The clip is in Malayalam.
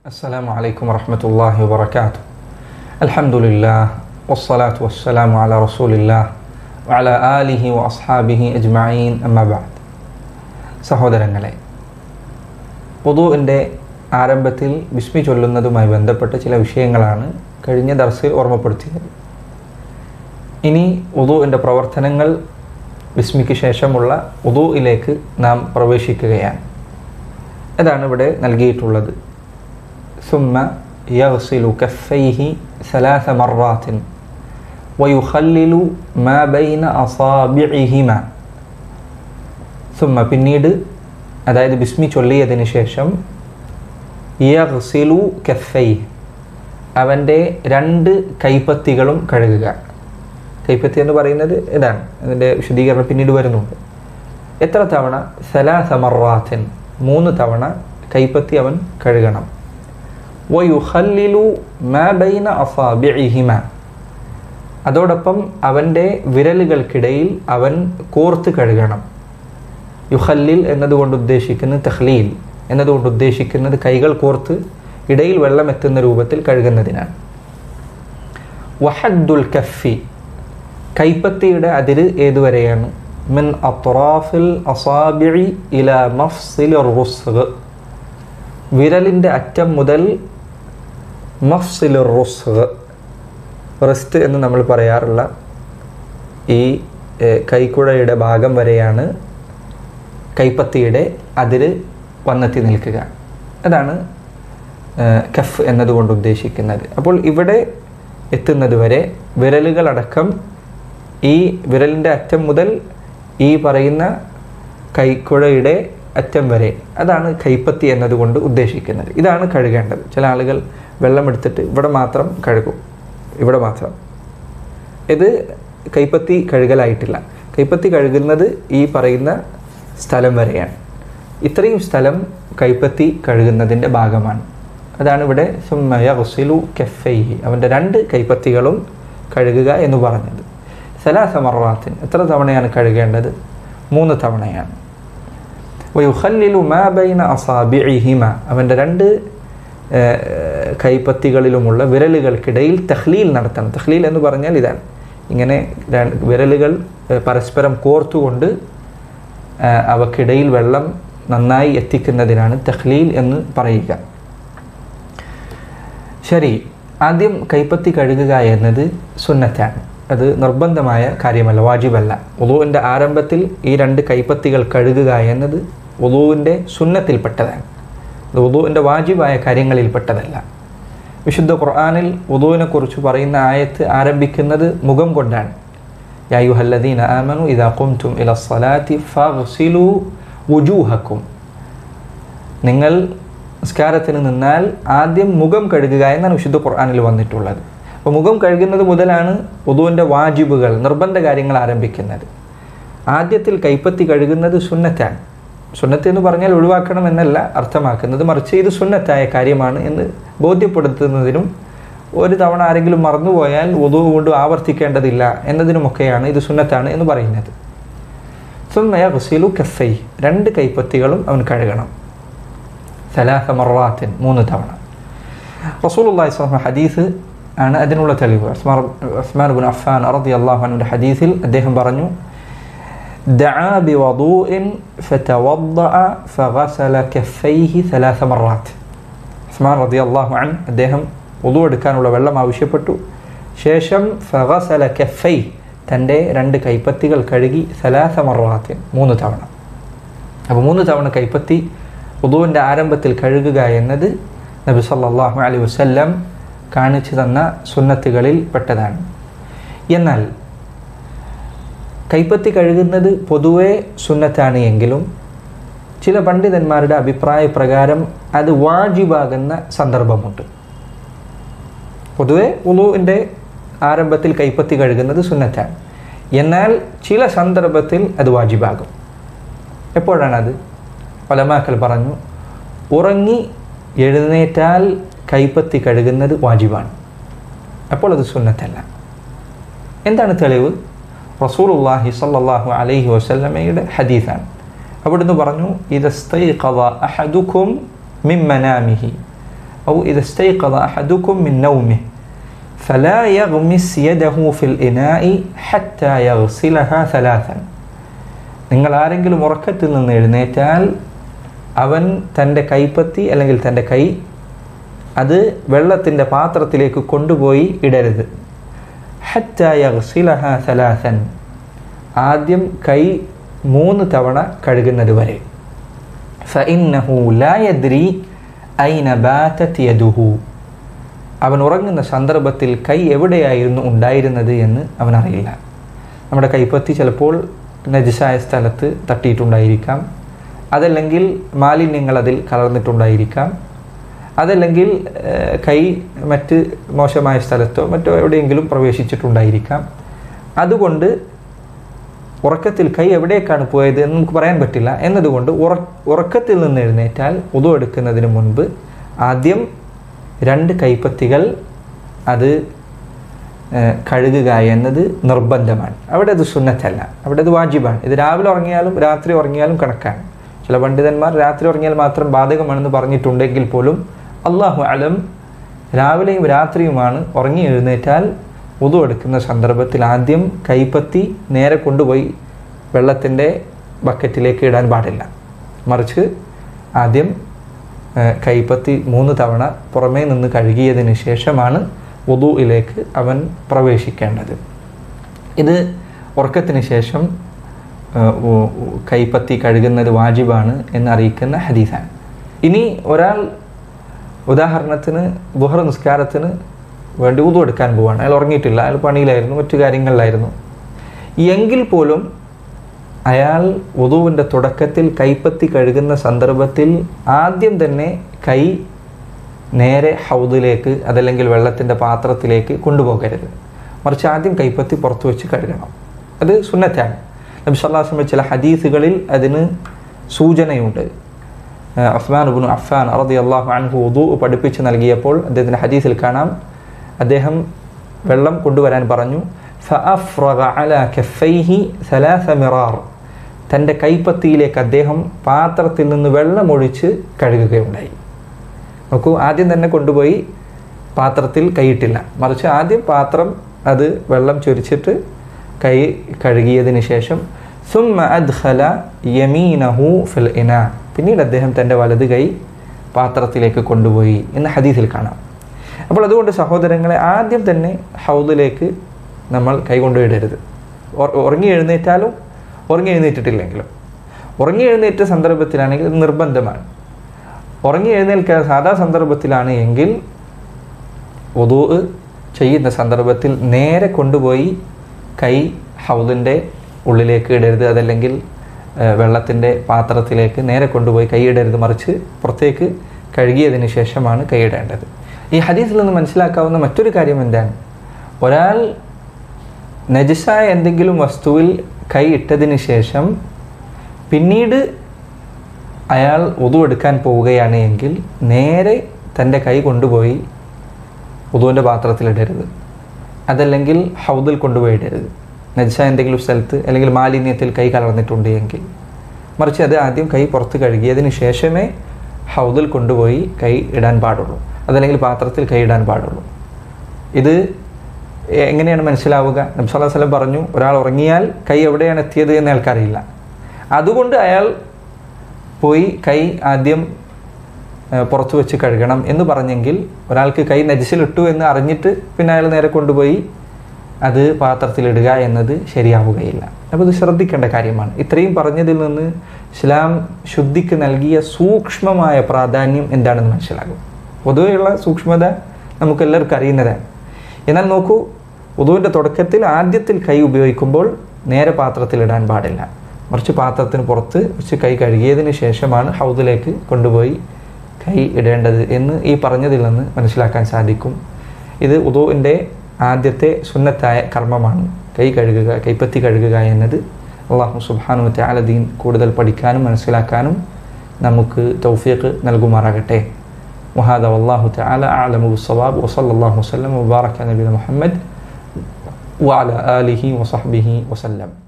السلام عليكم ورحمة الله وبركاته. الحمد لله والصلاة والسلام على رسول الله وعلى آله وأصحابه أجمعين أما بعد. സഹോദരങ്ങളെ, വുദൂഇൻ്റെ ആരംഭത്തിൽ ബിസ്മി ചൊല്ലുന്നതുമായി ബന്ധപ്പെട്ട ചില വിഷയങ്ങളാണ് കഴിഞ്ഞ ദർസിൽ ഓർമ്മപ്പെടുത്തിയത്. ഇനി വുദൂഇൻ്റെ പ്രവർത്തനങ്ങൾ ബിസ്മിക്ക് ശേഷമുള്ള വുദൂഇലേക്ക് നാം പ്രവേശിക്കുകയാണ്. അതാണ് ഇവിടെ നൽകിയിട്ടുള്ളത്. ثم يغسل كفيه 3 مرات ويخلل ما بين أصابعهما. ثم പിന്നീട്, അതായത് ബിസ്മി ചൊല്ലിയതിന് ശേഷം, യഗ്സിലു കഫൈഹി, അവൻ്റെ 2 കൈപ്പത്തികളും കഴുകുക. കൈപ്പത്തി എന്ന് പറയുന്നത് ഇതാണ്. അതിൻ്റെ വിശദീകരണം പിന്നീട് വരുന്നുണ്ട്. എത്ര തവണ? 3 മർറാത്തിൻ, 3 തവണ കൈപ്പത്തി അവൻ കഴുകണം. വയുഖല്ലിലു മാ ബൈന അസാബിഇഹിമ, അതോടൊപ്പം അവൻ്റെ വിരലുകൾക്കിടയിൽ അവൻ കോർത്ത് കഴുകണം. യുഖല്ലിൽ എന്നതുകൊണ്ട് ഉദ്ദേശിക്കുന്നത്, തഖ്ലീൽ എന്നതുകൊണ്ട് ഉദ്ദേശിക്കുന്നത് കൈകൾ കോർത്ത് ഇടയിൽ വെള്ളം എത്തുന്ന രൂപത്തിൽ കഴുകുന്നതിനാണ്. വഹദ്ദുൽ കഫി, കൈപ്പത്തിയുടെ അതിര് ഏതുവരെയാണ്? മിൻ അത്റാഫിൽ അസാബിഇ ഇലാ മഫ്സിലിർ റുസ്ഗ്, വിരലിൻ്റെ അറ്റം മുതൽ മഫ്സിലുർ റുസ്ഗ്, റിസ്റ്റ് എന്ന് നമ്മൾ പറയാറുള്ള ഈ കൈക്കുഴയുടെ ഭാഗം വരെയാണ് കൈപ്പത്തിയുടെ അതിര് വന്നെത്തി നിൽക്കുക. അതാണ് കഫ് എന്നതുകൊണ്ട് ഉദ്ദേശിക്കുന്നത്. അപ്പോൾ ഇവിടെ എത്തുന്നത് വരെ വിരലുകളടക്കം ഈ വിരലിൻ്റെ അറ്റം മുതൽ ഈ പറയുന്ന കൈക്കുഴയുടെ അറ്റം വരെ, അതാണ് കൈപ്പത്തി എന്നതുകൊണ്ട് ഉദ്ദേശിക്കുന്നത്. ഇതാണ് കഴുകേണ്ടത്. ചില ആളുകൾ വെള്ളമെടുത്തിട്ട് ഇവിടെ മാത്രം കഴുകും, ഇവിടെ മാത്രം. ഇത് കൈപ്പത്തി കഴുകലായിട്ടില്ല. കൈപ്പത്തി കഴുകുന്നത് ഈ പറയുന്ന സ്ഥലം വരെയാണ്. ഇത്രയും സ്ഥലം കൈപ്പത്തി കഴുകുന്നതിൻ്റെ ഭാഗമാണ്. അതാണ് ഇവിടെ സുമ്മ യഗ്സിലു കഫൈഹി, അവൻ്റെ 2 കൈപ്പത്തികളും കഴുകുക എന്ന് പറഞ്ഞത്. 3 മർറാത്തിൻ, എത്ര തവണയാണ് കഴുകേണ്ടത്? 3 തവണയാണ്. വയുഖല്ലിലു മാ ബൈന അസാബിഇഹിമ, അവൻ്റെ 2 കൈപ്പത്തികളിലുമുള്ള വിരലുകൾക്കിടയിൽ തഖ്ലീൽ നടത്തണം. തഖ്ലീൽ എന്ന് പറഞ്ഞാൽ ഇതാണ്, ഇങ്ങനെ വിരലുകൾ പരസ്പരം കോർത്തുകൊണ്ട് അവക്കിടയിൽ വെള്ളം നന്നായി എത്തിക്കുന്നതിനാണ് തഖ്ലീൽ എന്ന് പറയുക. ശരി, ആദ്യം കൈപ്പത്തി കഴുകുക എന്നത് സുന്നത്താണ്. അത് നിർബന്ധമായ കാര്യമല്ല, വാജിബല്ല. വുദൂഇൻ്റെ ആരംഭത്തിൽ ഈ 2 കൈപ്പത്തികൾ കഴുകുക എന്നത് വുദൂഇൻ്റെ സുന്നത്തിൽപ്പെട്ടതാണ്. ഇത് വുദൂഇൻ്റെ വാജിബായ കാര്യങ്ങളിൽപ്പെട്ടതല്ല. വിശുദ്ധ ഖുർആനിൽ വുദൂഇനെ കുറിച്ച് പറയുന്ന ആയത്ത് ആരംഭിക്കുന്നത് മുഖം കൊണ്ടാണ്. യാ അയ്യുഹല്ലദീന ആമനു ഇദാ ഖുംതും ഇലസ്സലാത്തി ഫഗ്സിലു വുജൂഹക്കും, നിങ്ങൾ നിസ്കാരത്തിന് നിന്നാൽ ആദ്യം മുഖം കഴുകുക എന്നാണ് വിശുദ്ധ ഖുർആനിൽ വന്നിട്ടുള്ളത്. അപ്പോൾ മുഖം കഴുകുന്നത് മുതലാണ് വുദൂഇൻ്റെ വാജിബുകൾ, നിർബന്ധ കാര്യങ്ങൾ ആരംഭിക്കുന്നത്. ആദ്യത്തിൽ കൈപ്പത്തി കഴുകുന്നത് സുന്നത്താണ്. സുന്നത്ത് എന്ന് പറഞ്ഞാൽ ഒഴിവാക്കണം എന്നല്ല അർത്ഥമാക്കുന്നത്, മറിച്ച് ഇത് സുന്നത്തായ കാര്യമാണ് എന്ന് ബോധ്യപ്പെടുത്തുന്നതിനും, ഒരു തവണ ആരെങ്കിലും മറന്നുപോയാൽ വുദൂ കൊണ്ട് ആവർത്തിക്കേണ്ടതില്ല എന്നതിനുമൊക്കെയാണ് ഇത് സുന്നത്താണ് എന്ന് പറയുന്നത്. സുമ്മ യഗ്സിലു കഫൈഹി, 2 കൈപ്പത്തികളും അവൻ കഴുകണം. 3 മർറാത്തിൻ, 3 തവണ. റസൂലുള്ളാഹി സ്വല്ലല്ലാഹു അലൈഹി വസല്ലം ഹദീസ് ആണ് അതിനുള്ള തെളിവ്. ഉസ്മാൻ ഇബ്നു അഫ്ഫാൻ റളിയല്ലാഹു അൻഹുവിന്റെ ഹദീസിൽ അദ്ദേഹം പറഞ്ഞു, ദഅ ബിവദൂഇൻ ഫതവദ്ദഅ ഫഗസല കഫൈഹി 3 മർറാത്ത്. ഉസ്മാൻ റളിയല്ലാഹു അൻഹു അദ്ദേഹം വുദൂ എടുക്കാനുള്ള വെള്ളം ആവശ്യപ്പെട്ടു. ശേഷം ഫഗസല കഫൈഹി, തൻ്റെ 2 കൈപ്പത്തികൾ കഴുകി 3 മർറാത്ത്, 3 തവണ. അപ്പോൾ 3 തവണ കൈപ്പത്തി വുദൂഇൻ്റെ ആരംഭത്തിൽ കഴുകുക എന്നത് നബി സല്ലല്ലാഹു അലൈഹി വസല്ലം കാണിച്ചു തന്ന സുന്നത്തുകളിൽ പെട്ടതാണ്. എന്നാൽ കൈപ്പത്തി കഴുകുന്നത് പൊതുവെ സുന്നത്താണ് എങ്കിലും ചില പണ്ഡിതന്മാരുടെ അഭിപ്രായ പ്രകാരം അത് വാജിബാകുന്ന സന്ദർഭമുണ്ട്. പൊതുവെ വുദൂഇൻ്റെ ആരംഭത്തിൽ കൈപ്പത്തി കഴുകുന്നത് സുന്നത്താണ്, എന്നാൽ ചില സന്ദർഭത്തിൽ അത് വാജിബാകും. എപ്പോഴാണത്? ഉലമാക്കൾ പറഞ്ഞു, ഉറങ്ങി എഴുന്നേറ്റാൽ കൈപ്പത്തി കഴുകുന്നത് വാജിബാണ്, അപ്പോൾ അത് സുന്നത്തല്ല. എന്താണ് തെളിവ്? റസൂലുള്ളാഹി സ്വല്ലല്ലാഹു അലൈഹി വസല്ലമയുടെ ഹദീസാണ്. അവിടുന്ന് പറഞ്ഞു, ഇദസ്തൈഖദ അഹദുകും മിൻ മനാമിഹി, أو إذا استيقظ أحدكم من نومه فلا يغمس يده في الإناء حتى يغسلها ثلاثا. നിങ്ങൾ ആരെങ്കിലും ഉറക്കത്തിൽ നിന്ന് എഴുന്നേറ്റാൽ അവൻ തൻ്റെ കൈപ്പത്തി അല്ലെങ്കിൽ തൻ്റെ കൈ അത് വെള്ളത്തിൻ്റെ പാത്രത്തിലേക്ക് കൊണ്ടുപോയി ഇടരുത്. ഹത്താ യഗ്സിലഹ സലാസൻ, ആദ്യം കൈ 3 തവണ കഴുകുന്നത് വരെ. ഫഇന്നഹു ലാ യദ്രി ഐന ബാതത് യദുഹു, അവൻ ഉറങ്ങുന്ന സന്ദർഭത്തിൽ കൈ എവിടെയായിരുന്നു ഉണ്ടായിരുന്നത് എന്ന് അവനറിയില്ല. നമ്മുടെ കൈപ്പത്തി ചിലപ്പോൾ നജസായ സ്ഥലത്ത് തട്ടിയിട്ടുണ്ടായിരിക്കാം, അതല്ലെങ്കിൽ മാലിന്യങ്ങൾ അതിൽ കലർന്നിട്ടുണ്ടായിരിക്കാം, അതല്ലെങ്കിൽ കൈ മറ്റ് മോശമായ സ്ഥലത്തോ മറ്റോ എവിടെയെങ്കിലും പ്രവേശിച്ചിട്ടുണ്ടായിരിക്കാം. അതുകൊണ്ട് ഉറക്കത്തിൽ കൈ എവിടേക്കാണ് പോയത് എന്ന് നമുക്ക് പറയാൻ പറ്റില്ല. എന്നതുകൊണ്ട് ഉറക്കത്തിൽ നിന്ന് എഴുന്നേറ്റാൽ വുളു എടുക്കുന്നതിന് മുൻപ് ആദ്യം 2 കൈപ്പത്തികൾ അത് കഴുകുക എന്നത് നിർബന്ധമാണ്. അവിടെ അത് സുന്നത്തല്ല, അവിടെ അത് വാജിബാണ്. ഇത് രാവിലെ ഉറങ്ങിയാലും രാത്രി ഉറങ്ങിയാലും കണക്കാണ്. ചില പണ്ഡിതന്മാർ രാത്രി ഉറങ്ങിയാൽ മാത്രം ബാധകമാണെന്ന് പറഞ്ഞിട്ടുണ്ടെങ്കിൽ പോലും അല്ലാഹു അലം രാവിലെയും രാത്രിയുമാണ് ഉറങ്ങി എഴുന്നേറ്റാൽ വുളു എടുക്കുന്ന സന്ദർഭത്തിൽ ആദ്യം കൈപ്പത്തി നേരെ കൊണ്ടുപോയി വെള്ളത്തിൻ്റെ ബക്കറ്റിലേക്ക് ഇടാൻ പാടില്ല. മറിച്ച് ആദ്യം കൈപ്പത്തി 3 തവണ പുറമേ നിന്ന് കഴുകിയതിന് ശേഷമാണ് വുളുയിലേക്ക് അവൻ പ്രവേശിക്കേണ്ടത്. ഇത് ഉറക്കത്തിന് ശേഷം കൈപ്പത്തി കഴുകുന്നത് വാജിബാണ് എന്നറിയിക്കുന്ന ഹദീസാണ്. ഇനി ഒരാൾ ഉദാഹരണത്തിന് ദുഹർ നിസ്കാരത്തിന് വേണ്ടി വുളു എടുക്കാൻ പോവാണ്, അയാൾ ഉറങ്ങിയിട്ടില്ല, അയാൾ പണിയിലായിരുന്നു, മറ്റു കാര്യങ്ങളിലായിരുന്നു, എങ്കിൽ പോലും അയാൾ വുളുവിൻ്റെ തുടക്കത്തിൽ കൈപ്പത്തി കഴുകുന്ന സന്ദർഭത്തിൽ ആദ്യം തന്നെ കൈ നേരെ ഹൗദിലേക്ക് അതല്ലെങ്കിൽ വെള്ളത്തിൻ്റെ പാത്രത്തിലേക്ക് കൊണ്ടുപോകരുത്. മറിച്ച് ആദ്യം കൈപ്പത്തി പുറത്തു വെച്ച് കഴുകണം. അത് സുന്നത്താണ്. നബി സല്ലല്ലാഹു അലൈഹി വസല്ലം ചില ഹദീസുകളിൽ അതിന് സൂചനയുണ്ട്. ഉസ്മാൻ ഇബ്നു അഫ്ഫാൻ റളിയല്ലാഹു അൻഹു വുദു പഠിപ്പിച്ച് നൽകിയപ്പോൾ അദ്ദേഹത്തിൻ്റെ ഹദീസിൽ കാണാം, അദ്ദേഹം വെള്ളം കൊണ്ടുവരാൻ പറഞ്ഞു. ഫഅഫ്റഗ അലാ കഫൈഹി 3 മിറാർ, തൻ്റെ കൈപ്പത്തിയിലേക്ക് അദ്ദേഹം പാത്രത്തിൽ നിന്ന് വെള്ളമൊഴിച്ച് കഴുകുകയുണ്ടായി. നോക്കൂ, ആദ്യം തന്നെ കൊണ്ടുപോയി പാത്രത്തിൽ കൈയിട്ടില്ല, മറിച്ച് ആദ്യം പാത്രം അത് വെള്ളം ചൊരിച്ചിട്ട് കൈ കഴുകിയതിന് ശേഷം സുമ്മ അദ്ഖല യമീനഹു ഫിൽ ഇനാ, പിന്നീട് അദ്ദേഹം തൻ്റെ വലത് കൈ പാത്രത്തിലേക്ക് കൊണ്ടുപോയി എന്ന് ഹദീസിൽ കാണാം. അപ്പോൾ അതുകൊണ്ട് സഹോദരങ്ങളെ, ആദ്യം തന്നെ ഹൗദിലേക്ക് നമ്മൾ കൈ കൊണ്ടുപോയിടരുത്. ഉറങ്ങി എഴുന്നേറ്റാലും ഉറങ്ങി എഴുന്നേറ്റിട്ടില്ലെങ്കിലും. ഉറങ്ങി എഴുന്നേറ്റ സന്ദർഭത്തിലാണെങ്കിൽ ഇത് നിർബന്ധമാണ്. ഉറങ്ങി എഴുന്നേൽക്കാൻ സാധാ സന്ദർഭത്തിലാണ് എങ്കിൽ വുദൂ ചെയ്യുന്ന സന്ദർഭത്തിൽ നേരെ കൊണ്ടുപോയി കൈ ഹൗദിൻ്റെ ഉള്ളിലേക്ക് ഇടരുത്, അതല്ലെങ്കിൽ വെള്ളത്തിൻ്റെ പാത്രത്തിലേക്ക് നേരെ കൊണ്ടുപോയി കൈ ഇടരുത്, മറിച്ച് പുറത്തേക്ക് കഴുകിയതിന് ശേഷമാണ് കൈയിടേണ്ടത്. ഈ ഹദീസിൽ നിന്ന് മനസ്സിലാക്കാവുന്ന മറ്റൊരു കാര്യം എന്താണ്? ഒരാൾ നജസായ എന്തെങ്കിലും വസ്തുവിൽ കൈ ഇട്ടതിന് ശേഷം പിന്നീട് അയാൾ വുദു എടുക്കാൻ പോവുകയാണ് എങ്കിൽ നേരെ തൻ്റെ കൈ കൊണ്ടുപോയി വുദുവിൻ്റെ പാത്രത്തിലിടരുത്, അതല്ലെങ്കിൽ ഹൗദിൽ കൊണ്ടുപോയി ഇടരുത്. നജസായ എന്തെങ്കിലും സ്ഥലത്ത് അല്ലെങ്കിൽ മാലിന്യത്തിൽ കൈ കലർന്നിട്ടുണ്ട് എങ്കിൽ, മറിച്ച് അത് ആദ്യം കൈ പുറത്ത് കഴുകിയതിന് ശേഷമേ ഹൗദിൽ കൊണ്ടുപോയി കൈ ഇടാൻ പാടുള്ളൂ, അതല്ലെങ്കിൽ പാത്രത്തിൽ കൈ ഇടാൻ പാടുള്ളൂ. ഇത് എങ്ങനെയാണ് മനസ്സിലാവുക? നബി സല്ലല്ലാഹു അലൈഹി വസല്ലം പറഞ്ഞു, ഒരാൾ ഉറങ്ങിയാൽ കൈ എവിടെയാണ് എത്തിയത് എന്ന് അയാൾക്കറിയില്ല, അതുകൊണ്ട് അയാൾ പോയി കൈ ആദ്യം പുറത്തു വെച്ച് കഴുകണം എന്ന് പറഞ്ഞെങ്കിൽ, ഒരാൾക്ക് കൈ നജസിലിട്ടു എന്ന് അറിഞ്ഞിട്ട് പിന്നെ അയാൾ നേരെ കൊണ്ടുപോയി അത് പാത്രത്തിലിടുക എന്നത് ശരിയാവുകയില്ല. അപ്പോൾ ഇത് ശ്രദ്ധിക്കേണ്ട കാര്യമാണ്. ഇത്രയും പറഞ്ഞതിൽ നിന്ന് ഇസ്ലാം ശുദ്ധിക്ക് നൽകിയ സൂക്ഷ്മമായ പ്രാധാന്യം എന്താണെന്ന് മനസ്സിലാകും. പൊതുവെയുള്ള സൂക്ഷ്മത നമുക്കെല്ലാവർക്കും അറിയുന്നതാണ്. എന്നാൽ നോക്കൂ, വുദൂവിൻ്റെ തുടക്കത്തിൽ ആദ്യത്തിൽ കൈ ഉപയോഗിക്കുമ്പോൾ നേരെ പാത്രത്തിലിടാൻ പാടില്ല, മറിച്ച് പാത്രത്തിന് പുറത്ത് വെച്ച് കൈ കഴുകിയതിന് ശേഷമാണ് ഹൗദിലേക്ക് കൊണ്ടുപോയി കൈ ഇടേണ്ടത് എന്ന് ഈ പറഞ്ഞതിൽ നിന്ന് മനസ്സിലാക്കാൻ സാധിക്കും. ഇത് വുദൂവിൻ്റെ ആദ്യത്തെ സുന്നത്തായ കർമ്മമാണ്, കൈ കഴുകുക, കൈപ്പത്തി കഴുകുക എന്നത്. അല്ലാഹു സുബ്ഹാനഹു വ തആല ദീൻ കൂടുതൽ പഠിക്കാനും മനസ്സിലാക്കാനും നമുക്ക് തൗഫീഖ് നൽകുമാറാകട്ടെ. وهذا والله تعالى أعلم بالصواب وصلى الله وسلم وبارك على نبينا محمد وعلى آله وصحبه وسلم.